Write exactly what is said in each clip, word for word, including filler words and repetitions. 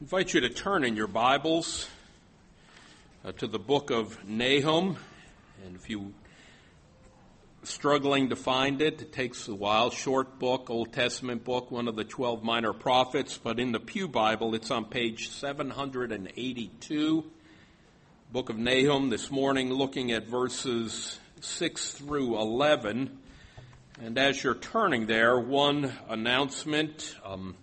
I invite you to turn in your Bibles uh, to the book of Nahum. And if you're struggling to find it, it takes a while. Short book, Old Testament book, one of the twelve minor prophets. But in the Pew Bible, it's on page seven hundred eighty-two. Book of Nahum, this morning looking at verses six through eleven. And as you're turning there, one announcement. Um,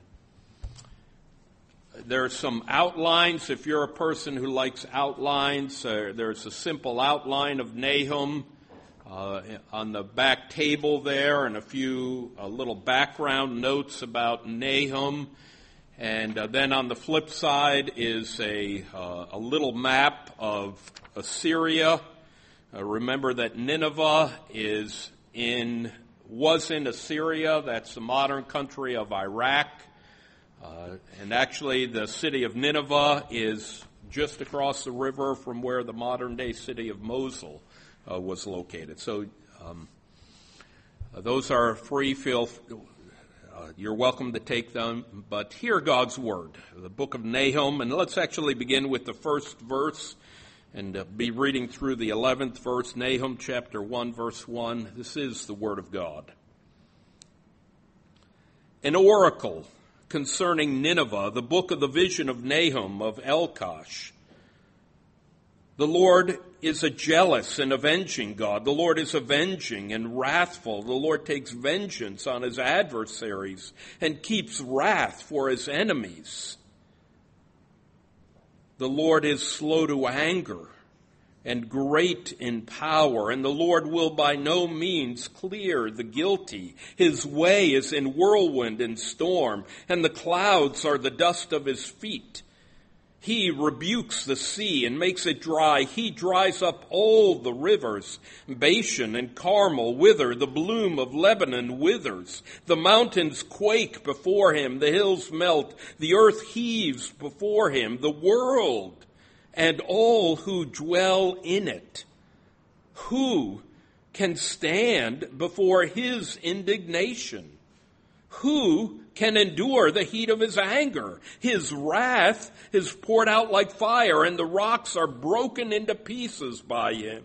There are some outlines. If you're a person who likes outlines, uh, there's a simple outline of Nahum uh, on the back table there, and a few uh, little background notes about Nahum. And uh, then on the flip side is a, uh, a little map of Assyria. Uh, remember that Nineveh is in was in Assyria. That's the modern country of Iraq. Uh, and actually, the city of Nineveh is just across the river from where the modern-day city of Mosul uh, was located. So um, uh, those are free. Feel uh, you're welcome to take them. But hear God's word, the book of Nahum. And let's actually begin with the first verse and uh, be reading through the eleventh verse, Nahum chapter one, verse one. This is the word of God. An oracle concerning Nineveh, the book of the vision of Nahum of Elkosh. The Lord is a jealous and avenging God. The Lord is avenging and wrathful. The Lord takes vengeance on his adversaries and keeps wrath for his enemies. The Lord is slow to anger and great in power, and the Lord will by no means clear the guilty. His way is in whirlwind and storm, and the clouds are the dust of his feet. He rebukes the sea and makes it dry. He dries up all the rivers. Bashan and Carmel wither. The bloom of Lebanon withers. The mountains quake before him. The hills melt. The earth heaves before him. The world and all who dwell in it. Who can stand before his indignation? Who can endure the heat of his anger? His wrath is poured out like fire, and the rocks are broken into pieces by him.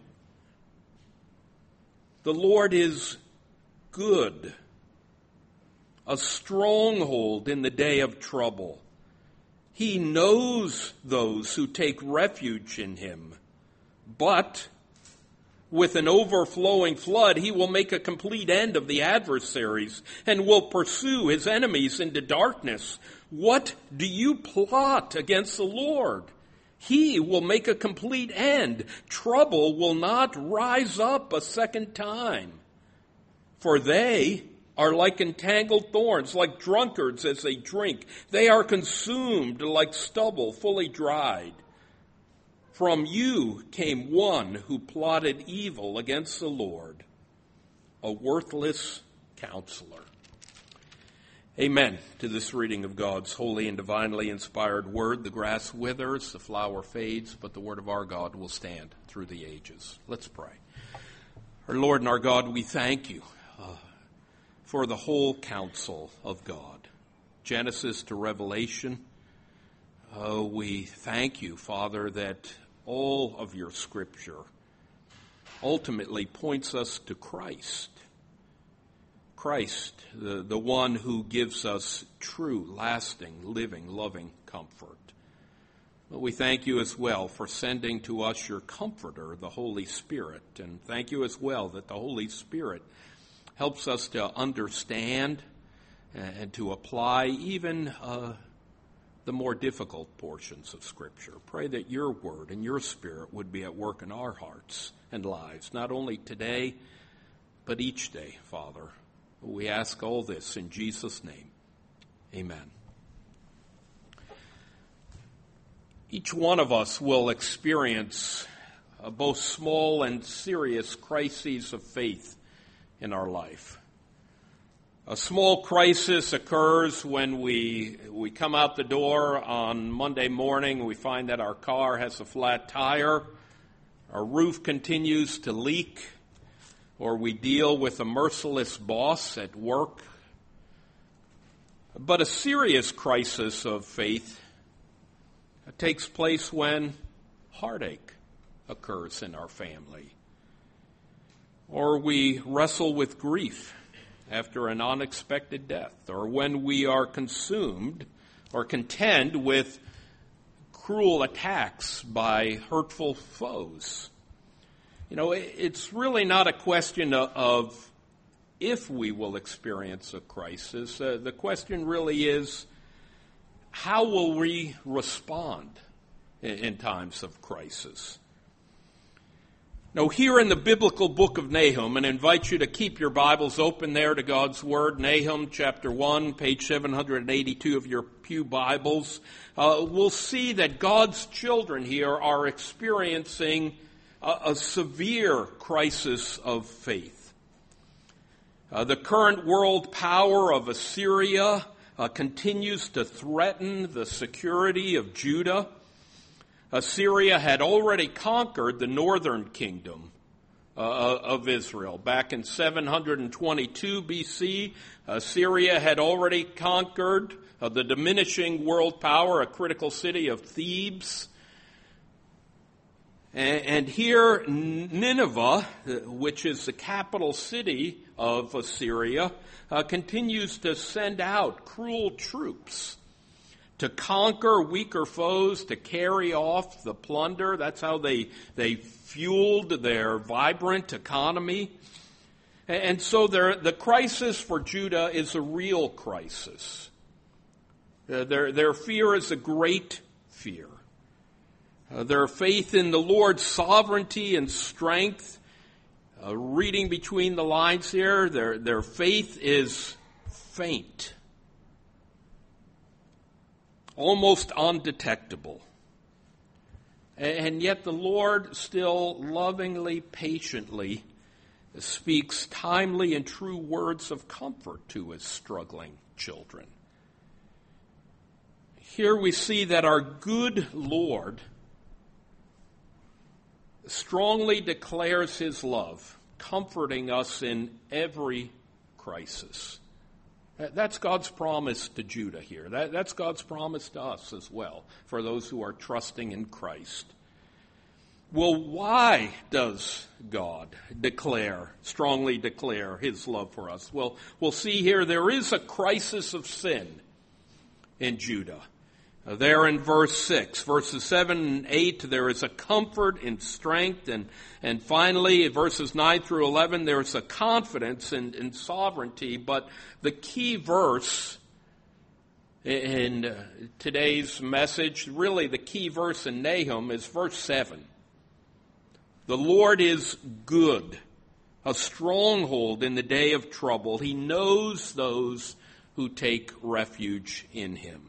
The Lord is good, a stronghold in the day of trouble. He knows those who take refuge in him. But with an overflowing flood, he will make a complete end of the adversaries and will pursue his enemies into darkness. What do you plot against the Lord? He will make a complete end. Trouble will not rise up a second time. For they are like entangled thorns, like drunkards as they drink. They are consumed like stubble fully dried. From you came one who plotted evil against the Lord, a worthless counselor. Amen to this reading of God's holy and divinely inspired word. The grass withers, the flower fades, but the word of our God will stand through the ages. Let's pray. Our Lord and our God, we thank you uh, for the whole counsel of God, Genesis to Revelation. Uh, we thank you, Father, that all of your Scripture ultimately points us to Christ. Christ, the, the one who gives us true, lasting, living, loving comfort. But we thank you as well for sending to us your Comforter, the Holy Spirit. And thank you as well that the Holy Spirit helps us to understand and to apply even uh, the more difficult portions of Scripture. Pray that your word and your Spirit would be at work in our hearts and lives, not only today, but each day, Father. We ask all this in Jesus' name. Amen. Each one of us will experience uh, both small and serious crises of faith in our life. A small crisis occurs when we we come out the door on Monday morning. We find that our car has a flat tire, our roof continues to leak, or we deal with a merciless boss at work. But a serious crisis of faith It takes place when heartache occurs in our family, or we wrestle with grief after an unexpected death, or when we are consumed or contend with cruel attacks by hurtful foes. You know, it's really not a question of if we will experience a crisis. Uh, the question really is, how will we respond in, in times of crisis? Now, here in the biblical book of Nahum, and I invite you to keep your Bibles open there to God's Word, Nahum chapter one, page seven hundred eighty-two of your pew Bibles, uh, we'll see that God's children here are experiencing a, a severe crisis of faith. Uh, the current world power of Assyria uh, continues to threaten the security of Judah. Assyria had already conquered the northern kingdom uh, of Israel. Back in seven hundred twenty-two B C, Assyria had already conquered uh, the diminishing world power, a critical city of Thebes. And, and here, Nineveh, which is the capital city of Assyria, uh, continues to send out cruel troops to conquer weaker foes, to carry off the plunder. That's how they they fueled their vibrant economy. And so there, the crisis for Judah is a real crisis. Uh, their, their fear is a great fear. Uh, their faith in the Lord's sovereignty and strength, uh, reading between the lines here, their, their faith is faint, almost undetectable. And yet the Lord still lovingly, patiently speaks timely and true words of comfort to his struggling children. Here we see that our good Lord strongly declares his love, comforting us in every crisis. That's God's promise to Judah here. That, that's God's promise to us as well, for those who are trusting in Christ. Well, why does God declare, strongly declare his love for us? Well, we'll see here there is a crisis of sin in Judah. Uh, there in verse six, verses seven and eight, there is a comfort in strength. And, and finally, verses nine through eleven, there is a confidence in, in sovereignty. But the key verse in uh, today's message, really the key verse in Nahum, is verse seven. The Lord is good, a stronghold in the day of trouble. He knows those who take refuge in him.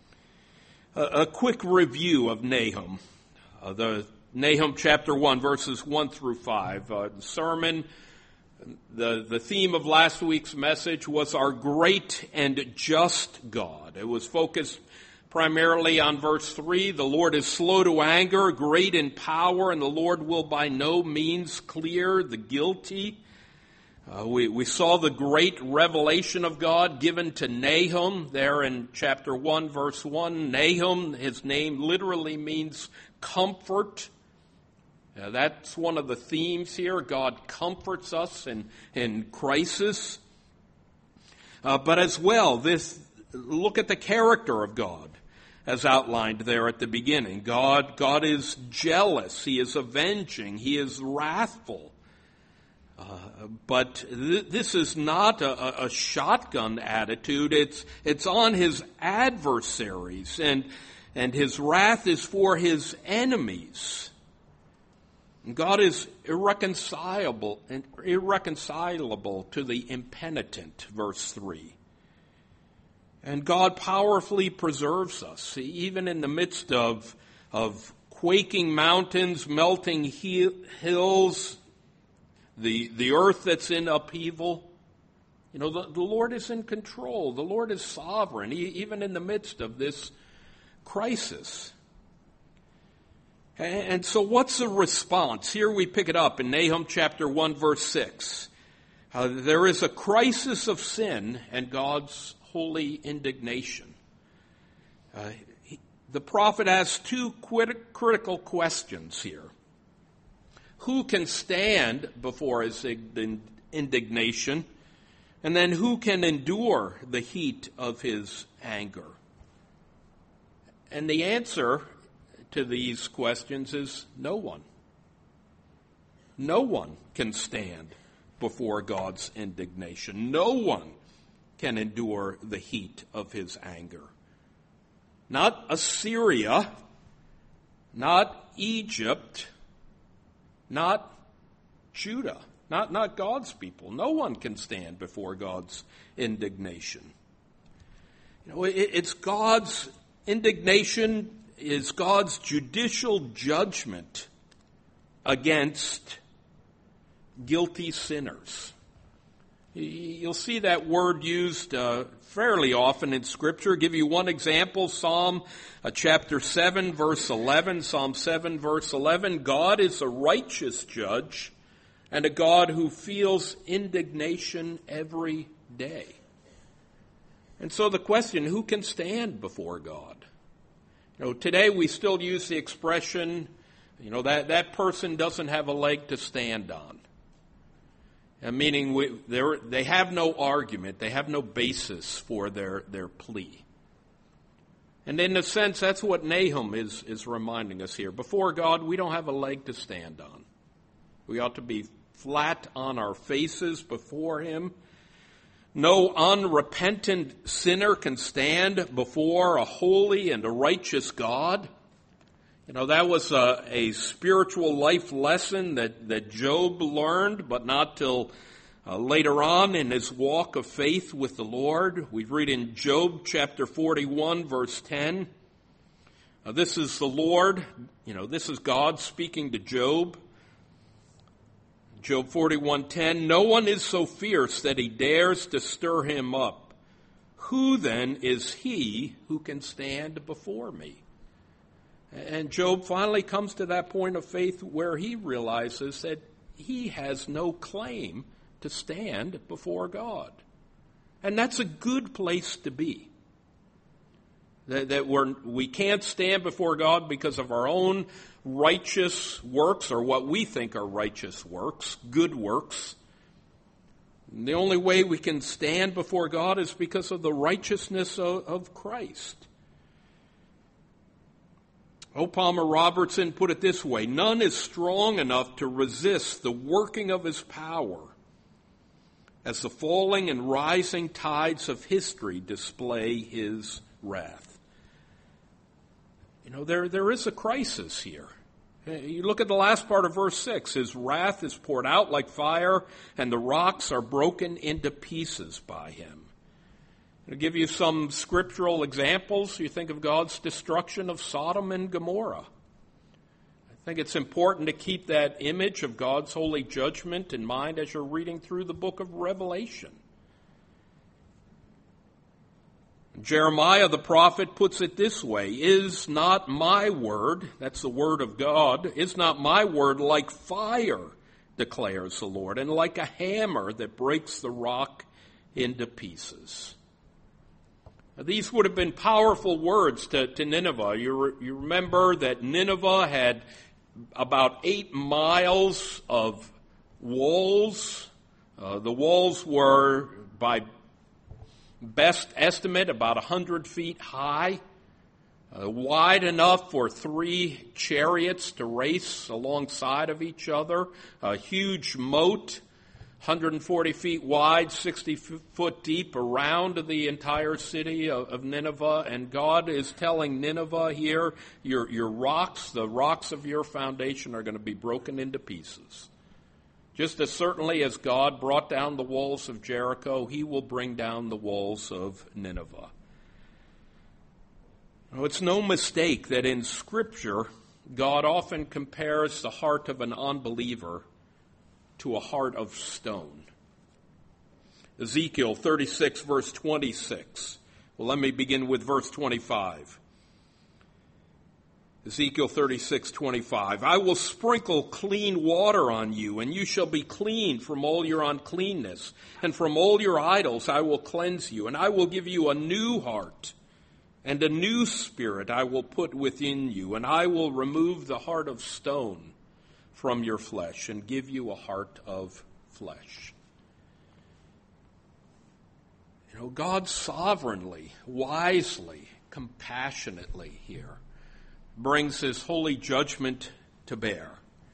A quick review of Nahum, uh, the Nahum chapter one, verses one through five. Uh, the sermon, the, the theme of last week's message was our great and just God. It was focused primarily on verse three. The Lord is slow to anger, great in power, and the Lord will by no means clear the guilty. Uh, we, we saw the great revelation of God given to Nahum there in chapter one, verse one. Nahum, his name literally means comfort. Uh, that's one of the themes here. God comforts us in, in crisis. Uh, but as well, this look at the character of God as outlined there at the beginning. God, God is jealous. He is avenging. He is wrathful. Uh, but th- this is not a, a shotgun attitude. It's it's on his adversaries, and and his wrath is for his enemies. And God is irreconcilable and irreconcilable to the impenitent. Verse three. And God powerfully preserves us, even in the midst of of quaking mountains, melting he- hills. The the earth that's in upheaval. You know, the, the Lord is in control. The Lord is sovereign, he, even in the midst of this crisis. And, and so what's the response? Here we pick it up in Nahum chapter one, verse six. Uh, there is a crisis of sin and God's holy indignation. Uh, he, the prophet asks two crit- critical questions here. Who can stand before his indignation? And then who can endure the heat of his anger? And the answer to these questions is no one. No one can stand before God's indignation. No one can endure the heat of his anger. Not Assyria, not Egypt, not Judah, not, not God's people. No one can stand before God's indignation. You know, it, it's God's indignation is God's judicial judgment against guilty sinners. You'll see that word used uh, fairly often in Scripture. I'll give you one example, Psalm uh, chapter seven, verse eleven. Psalm seven, verse eleven. God is a righteous judge and a God who feels indignation every day. And so the question, who can stand before God? You know, today we still use the expression, you know, that, that person doesn't have a leg to stand on. And meaning we, they have no argument, they have no basis for their, their plea. And in a sense, that's what Nahum is, is reminding us here. Before God, we don't have a leg to stand on. We ought to be flat on our faces before Him. No unrepentant sinner can stand before a holy and a righteous God. You know, that was a, a spiritual life lesson that, that Job learned, but not till uh, later on in his walk of faith with the Lord. We read in Job chapter forty-one, verse ten. Uh, this is the Lord, you know, this is God speaking to Job. Job forty-one ten, no one is so fierce that he dares to stir him up. Who then is he who can stand before me? And Job finally comes to that point of faith where he realizes that he has no claim to stand before God. And that's a good place to be. That, that we're, we can't stand before God because of our own righteous works or what we think are righteous works, good works. And the only way we can stand before God is because of the righteousness of, of Christ. O. Palmer Robertson put it this way, none is strong enough to resist the working of his power as the falling and rising tides of history display his wrath. You know, there, there is a crisis here. You look at the last part of verse six, his wrath is poured out like fire and the rocks are broken into pieces by him. I'll give you some scriptural examples. You think of God's destruction of Sodom and Gomorrah. I think it's important to keep that image of God's holy judgment in mind as you're reading through the book of Revelation. Jeremiah the prophet puts it this way, is not my word, that's the word of God, is not my word like fire, declares the Lord, and like a hammer that breaks the rock into pieces. These would have been powerful words to, to Nineveh. You, re, you remember that Nineveh had about eight miles of walls. Uh, the walls were, by best estimate, about one hundred feet high, uh, wide enough for three chariots to race alongside of each other, a huge moat, one hundred forty feet wide, sixty foot deep around the entire city of, of Nineveh. And God is telling Nineveh here, your, your rocks, the rocks of your foundation are going to be broken into pieces. Just as certainly as God brought down the walls of Jericho, he will bring down the walls of Nineveh. Now, it's no mistake that in Scripture, God often compares the heart of an unbeliever to a heart of stone. Ezekiel thirty-six, verse twenty-six. Well, let me begin with verse twenty-five. Ezekiel thirty-six, twenty-five. I will sprinkle clean water on you, and you shall be clean from all your uncleanness, and from all your idols I will cleanse you, and I will give you a new heart, and a new spirit I will put within you, and I will remove the heart of stone from your flesh and give you a heart of flesh. You know, God sovereignly, wisely, compassionately here brings his holy judgment to bear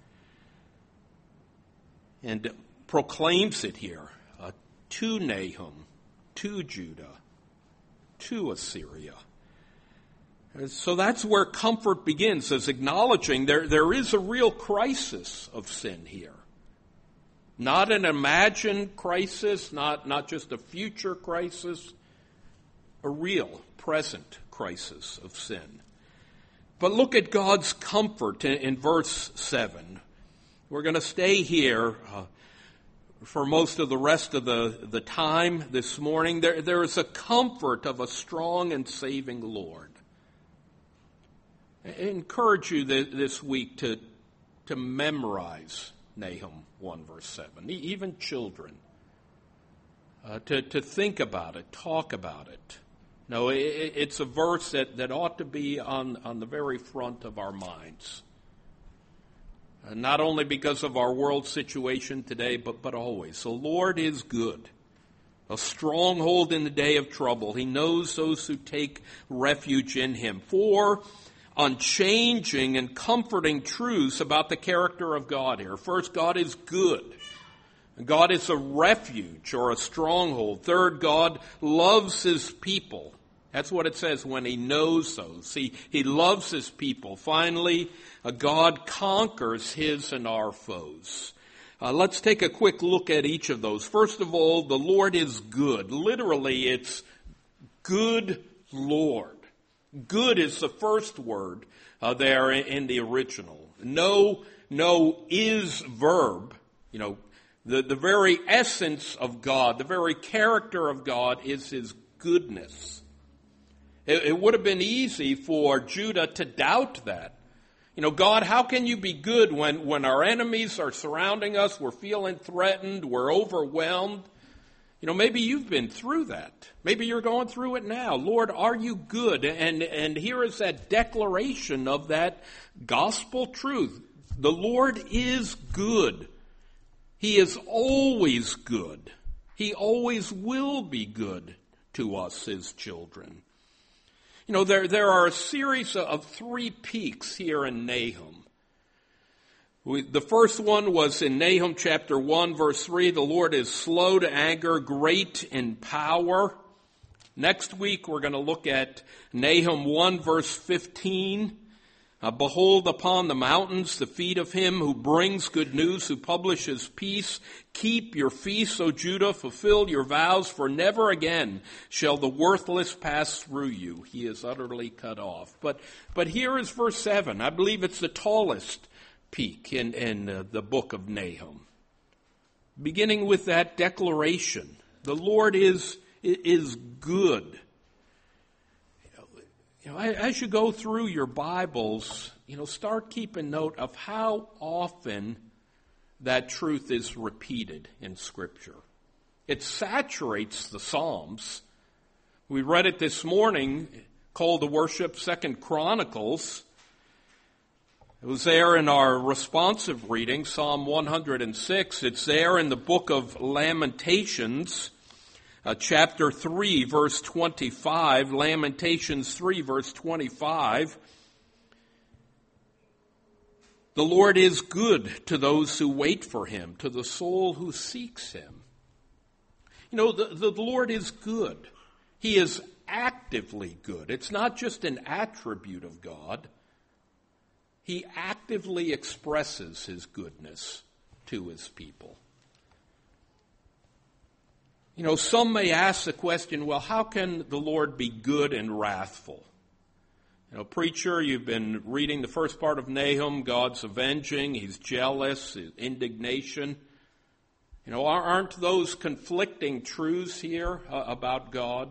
and proclaims it here uh, to Nahum, to Judah, to Assyria. And so that's where comfort begins, as acknowledging there, there is a real crisis of sin here. Not an imagined crisis, not, not just a future crisis, a real present crisis of sin. But look at God's comfort in, in verse seven. We're going to stay here uh, for most of the rest of the, the time this morning. There, there is a comfort of a strong and saving Lord. I encourage you th- this week to, to memorize Nahum one verse seven, even children, uh, to, to think about it, talk about it. No, it, it's a verse that, that ought to be on, on the very front of our minds. Uh, not only because of our world situation today, but, but always. The Lord is good, a stronghold in the day of trouble. He knows those who take refuge in him. For unchanging and comforting truths about the character of God here. First, God is good. God is a refuge or a stronghold. Third, God loves his people. That's what it says when he knows those. He, he loves his people. Finally, uh, God conquers his and our foes. Uh, let's take a quick look at each of those. First of all, the Lord is good. Literally, it's good Lord. Good is the first word uh, there in the original. No, no is verb. You know, the, the very essence of God, the very character of God is his goodness. It, it would have been easy for Judah to doubt that. You know, God, how can you be good when, when our enemies are surrounding us, we're feeling threatened, we're overwhelmed? You know, maybe you've been through that. Maybe you're going through it now. Lord, are you good? And, and here is that declaration of that gospel truth. The Lord is good. He is always good. He always will be good to us, his children. You know, there, there are a series of three peaks here in Nahum. We, the first one was in Nahum chapter one, verse three. The Lord is slow to anger, great in power. Next week, we're going to look at Nahum one, verse fifteen. Uh, Behold upon the mountains the feet of him who brings good news, who publishes peace. Keep your feasts, O Judah, fulfill your vows, for never again shall the worthless pass through you. He is utterly cut off. But, but here is verse seven. I believe it's the tallest peak in, in uh, the book of Nahum. Beginning with that declaration, the Lord is, is good. You know, as you go through your Bibles, you know, start keeping note of how often that truth is repeated in Scripture. It saturates the Psalms. We read it this morning, called to worship, Second Chronicles. It was there in our responsive reading, Psalm one hundred six. It's there in the book of Lamentations, uh, chapter three, verse twenty-five. Lamentations three, verse twenty-five. The Lord is good to those who wait for him, to the soul who seeks him. You know, the, the Lord is good. He is actively good. It's not just an attribute of God. He actively expresses his goodness to his people. You know, some may ask the question, well, how can the Lord be good and wrathful? You know, preacher, you've been reading the first part of Nahum, God's avenging, he's jealous, his indignation. You know, aren't those conflicting truths here uh, about God?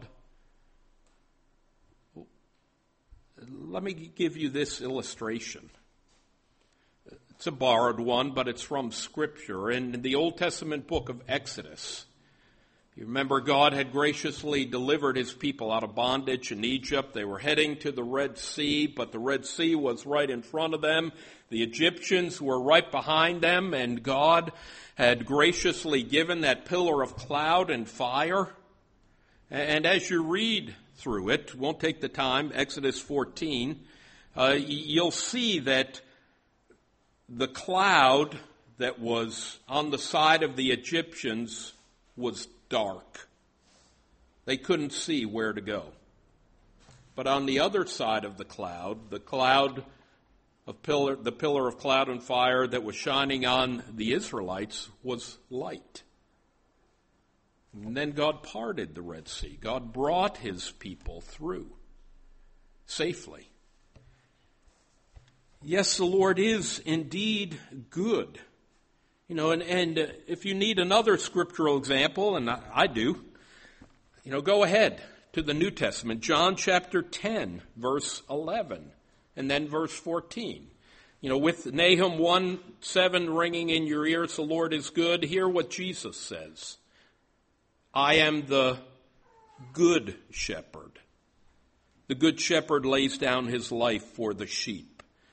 Let me give you this illustration. It's a borrowed one, but it's from Scripture. In the Old Testament book of Exodus, You remember God had graciously delivered his people out of bondage in Egypt. They were heading to the Red Sea, but the Red Sea was right in front of them. The Egyptians were right behind them, and God had graciously given that pillar of cloud and fire. And as you read through it, won't take the time, Exodus fourteen, uh, you'll see that the cloud that was on the side of the Egyptians was dark. They couldn't see where to go. But on the other side of the cloud, the cloud of pillar, the pillar of cloud and fire that was shining on the Israelites was light. And then God parted the Red Sea. God brought his people through safely. Yes, the Lord is indeed good. You know, and, and uh, if you need another scriptural example, and I, I do, you know, go ahead to the New Testament, John chapter ten, verse eleven, and then verse fourteen. You know, with Nahum one seven ringing in your ears, the Lord is good, hear what Jesus says. I am the good shepherd. The good shepherd lays down his life for the sheep.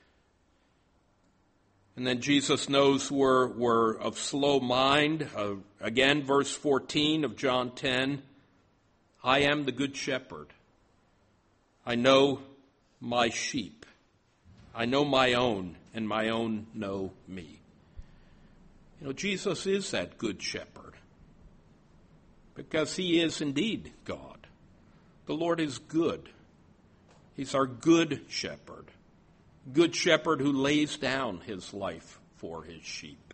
And then Jesus knows we're, we're of slow mind. Uh, again, verse fourteen of John ten. I am the good shepherd. I know my sheep. I know my own, and my own know me. You know, Jesus is that good shepherd because he is indeed God. The Lord is good. He's our good shepherd. Good shepherd who lays down his life for his sheep.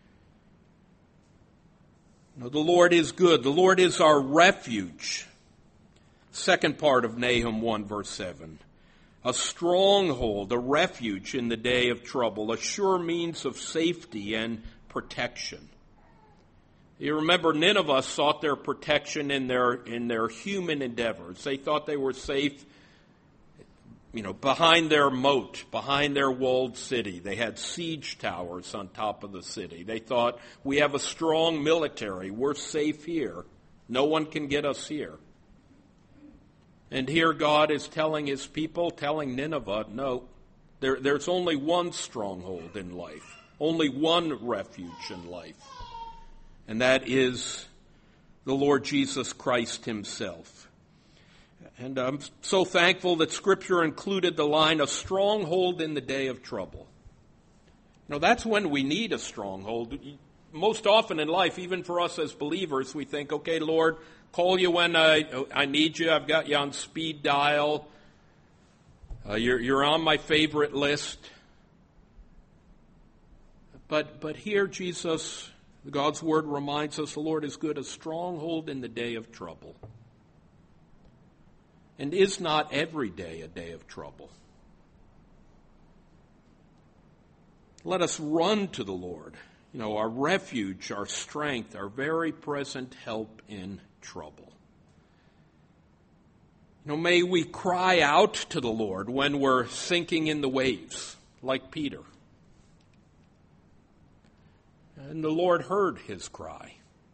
No, the Lord is good. The Lord is our refuge. Second part of Nahum one, verse seven. A stronghold, a refuge in the day of trouble, a sure means of safety and protection. You remember Nineveh sought their protection in their, in their human endeavors. They thought they were safe, you know, behind their moat, behind their walled city. They had siege towers on top of the city. They thought, we have a strong military. We're safe here. No one can get us here. And here God is telling his people, telling Nineveh, no, there, there's only one stronghold in life, only one refuge in life, and that is the Lord Jesus Christ himself. And I'm so thankful that Scripture included the line, a stronghold in the day of trouble. You know, that's when we need a stronghold. Most often in life, even for us as believers, we think, okay, Lord, call you when I, I need you. I've got you on speed dial. Uh, you're, you're on my favorite list. But, but here Jesus, God's Word reminds us the Lord is good, a stronghold in the day of trouble. And is not every day a day of trouble? Let us run to the Lord, you know, our refuge, our strength, our very present help in trouble. You know, may we cry out to the Lord when we're sinking in the waves, like Peter. And the Lord heard his cry.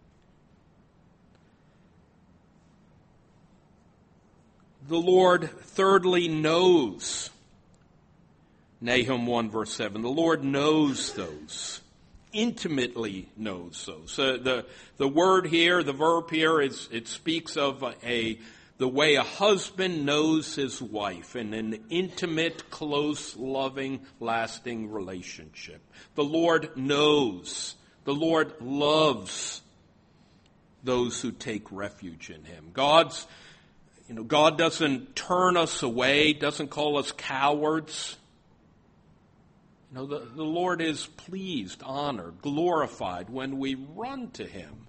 The Lord, thirdly, knows. Nahum one, verse seven. The Lord knows those. Intimately knows those. Uh, the, the word here, the verb here, is it speaks of a, a the way a husband knows his wife in an intimate, close, loving, lasting relationship. The Lord knows. The Lord loves those who take refuge in him. God's You know, God doesn't turn us away, doesn't call us cowards. You know, the, the Lord is pleased, honored, glorified when we run to him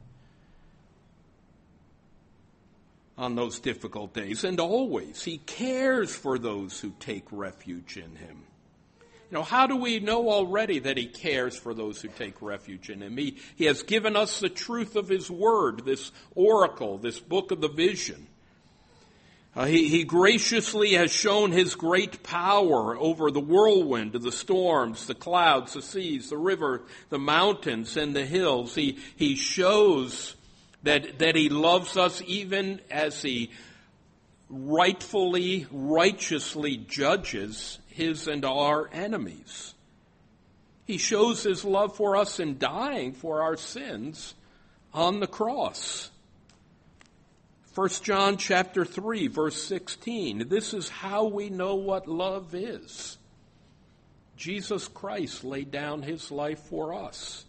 on those difficult days. And always, he cares for those who take refuge in him. You know, how do we know already that he cares for those who take refuge in him? He, he has given us the truth of his word, this oracle, this book of the vision. Uh, he, he graciously has shown his great power over the whirlwind, the storms, the clouds, the seas, the river, the mountains, and the hills. He, he shows that, that he loves us even as he rightfully, righteously judges his and our enemies. He shows his love for us in dying for our sins on the cross. First John chapter three, verse sixteen. This is how we know what love is. Jesus Christ laid down his life for us.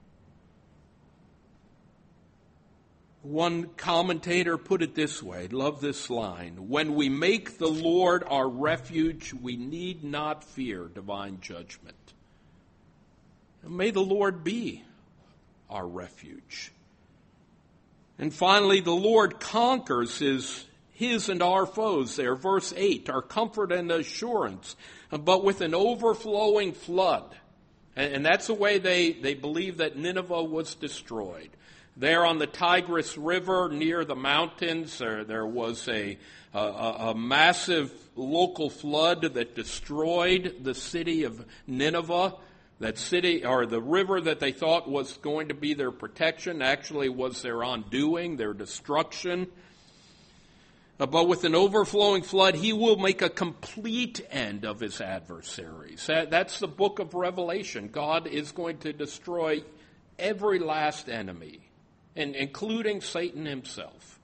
One commentator put it this way, love this line: when we make the Lord our refuge, we need not fear divine judgment. And may the Lord be our refuge. And finally, the Lord conquers his, his and our foes there. Verse eight, our comfort and assurance, but with an overflowing flood. And, and that's the way they, they believe that Nineveh was destroyed. There on the Tigris River near the mountains, there, there was a, a, a massive local flood that destroyed the city of Nineveh. That city, or the river that they thought was going to be their protection, actually was their undoing, their destruction. Uh, but with an overflowing flood, he will make a complete end of his adversaries. That, that's the book of Revelation. God is going to destroy every last enemy, and including Satan himself,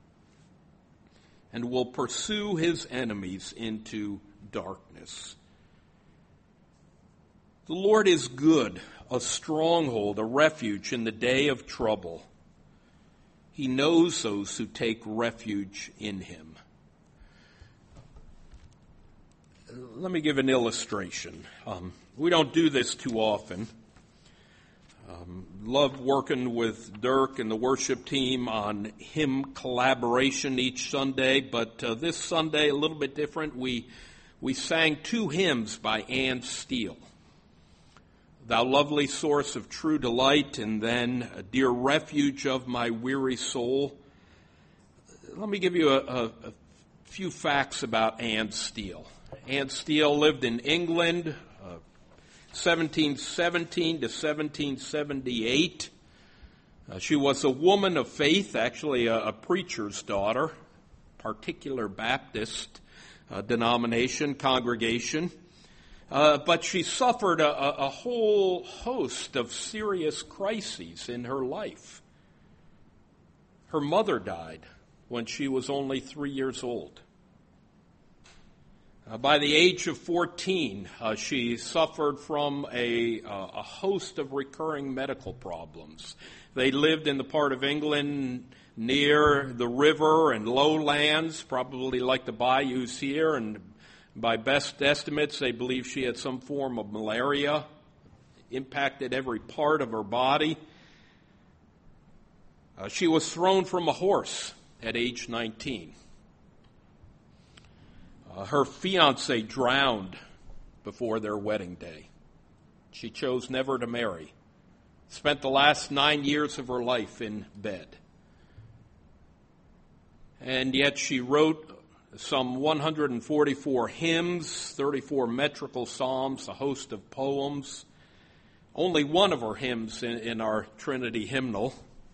and will pursue his enemies into darkness. The Lord is good, a stronghold, a refuge in the day of trouble. He knows those who take refuge in him. Let me give an illustration. Um, we don't do this too often. Um, love working with Dirk and the worship team on hymn collaboration each Sunday, but uh, this Sunday a little bit different. We we sang two hymns by Anne Steele. Thou lovely source of true delight, and then a dear refuge of my weary soul. Let me give you a, a, a few facts about Anne Steele. Anne Steele lived in England, uh, seventeen seventeen to seventeen seventy-eight. Uh, she was a woman of faith, actually a, a preacher's daughter, particular Baptist uh, denomination, congregation. Uh, but she suffered a, a whole host of serious crises in her life. Her mother died when she was only three years old. Uh, by the age of fourteen, uh, she suffered from a, uh, a host of recurring medical problems. They lived in the part of England near the river and lowlands, probably like the bayous here, and by best estimates, they believe she had some form of malaria, impacted every part of her body. Uh, she was thrown from a horse at age nineteen. Uh, her fiancé drowned before their wedding day. She chose never to marry. Spent the last nine years of her life in bed. And yet she wrote some one hundred forty-four hymns, thirty-four metrical psalms, a host of poems. Only one of her hymns in, in our Trinity hymnal.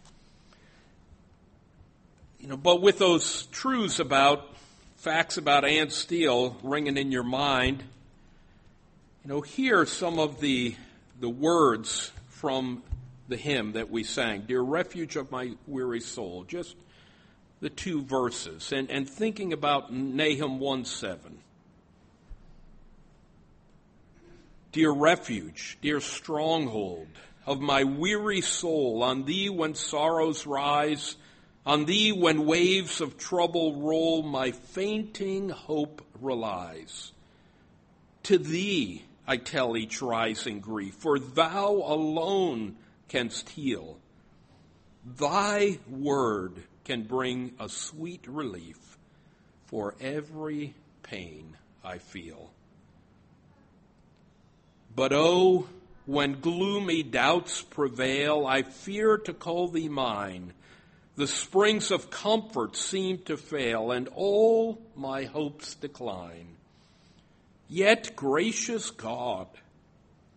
You know, but with those truths about, facts about Anne Steele ringing in your mind, you know, here are some of the the words from the hymn that we sang, Dear Refuge of My Weary Soul. Just the two verses, and, and thinking about Nahum one seven. Dear refuge, dear stronghold of my weary soul, on thee when sorrows rise, on thee when waves of trouble roll, my fainting hope relies. To thee I tell each rising grief, for thou alone canst heal. Thy word can bring a sweet relief for every pain I feel. But oh, when gloomy doubts prevail, I fear to call thee mine. The springs of comfort seem to fail, and all my hopes decline. Yet, gracious God,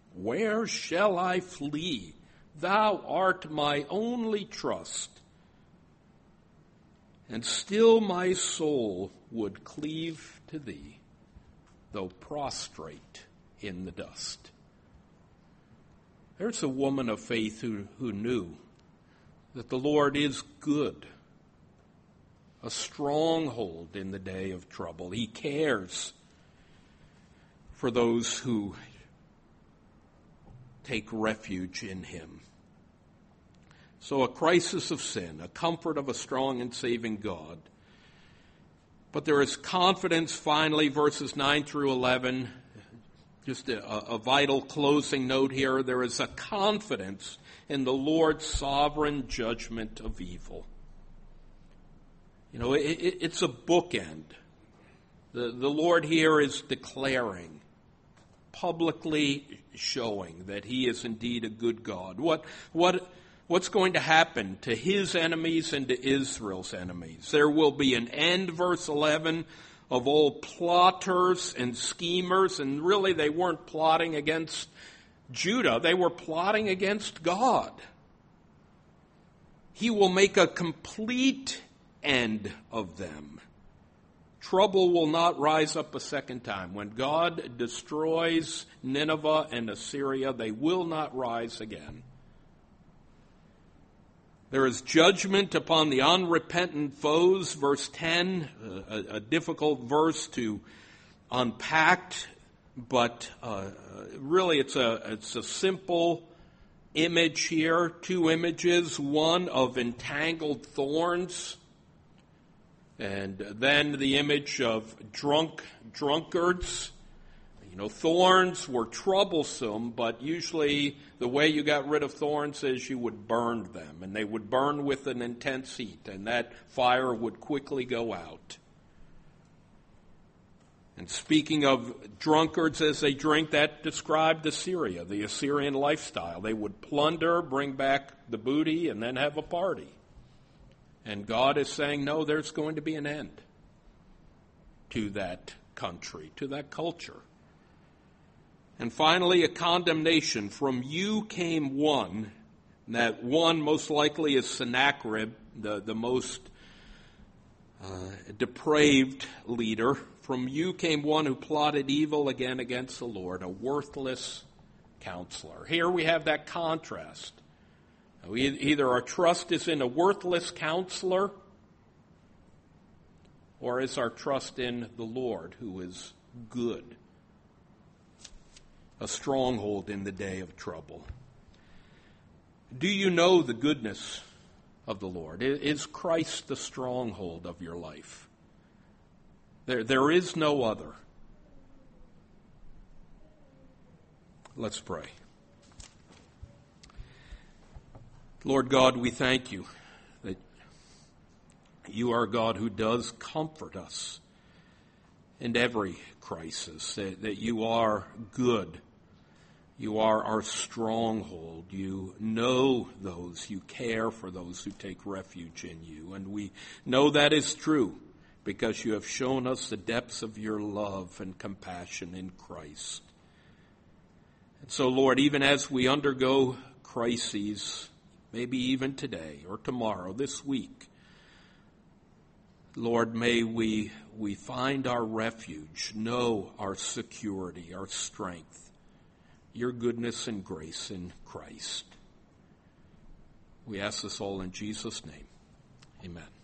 where shall I flee? Thou art my only trust. and still my soul would cleave to thee, though prostrate in the dust. There's a woman of faith who, who knew that the Lord is good, a stronghold in the day of trouble. He cares for those who take refuge in him. So a crisis of sin, a comfort of a strong and saving God. But there is confidence, finally, verses nine through eleven. Just a, a vital closing note here. There is a confidence in the Lord's sovereign judgment of evil. You know, it, it, it's a bookend. The, the Lord here is declaring, publicly showing that he is indeed a good God. What, what, what's going to happen to his enemies and to Israel's enemies? There will be an end, verse eleven, of all plotters and schemers, and really they weren't plotting against Judah, they were plotting against God. He will make a complete end of them. Trouble will not rise up a second time. When God destroys Nineveh and Assyria, they will not rise again. There is judgment upon the unrepentant foes, verse ten, a, a difficult verse to unpack, but uh, really it's a, it's a simple image here, two images, one of entangled thorns, and then the image of drunk drunkards. You know, thorns were troublesome, but usually the way you got rid of thorns is you would burn them, and they would burn with an intense heat, and that fire would quickly go out. And speaking of drunkards as they drink, that described Assyria, the Assyrian lifestyle. They would plunder, bring back the booty, and then have a party. And God is saying, no, there's going to be an end to that country, to that culture. And finally, a condemnation. From you came one, and that one most likely is Sennacherib, the, the most uh, depraved leader. From you came one who plotted evil again against the Lord, a worthless counselor. Here we have that contrast. We, either our trust is in a worthless counselor, or is our trust in the Lord, who is good, a stronghold in the day of trouble. Do you know the goodness of the Lord? Is Christ the stronghold of your life? There, there is no other. Let's pray. Lord God, we thank you that you are a God who does comfort us in every crisis, that, that you are good. You are our stronghold. You know those. You care for those who take refuge in you. And we know that is true because you have shown us the depths of your love and compassion in Christ. And so, Lord, even as we undergo crises, maybe even today or tomorrow, this week, Lord, may we, we find our refuge, know our security, our strength, your goodness and grace in Christ. We ask this all in Jesus' name. Amen.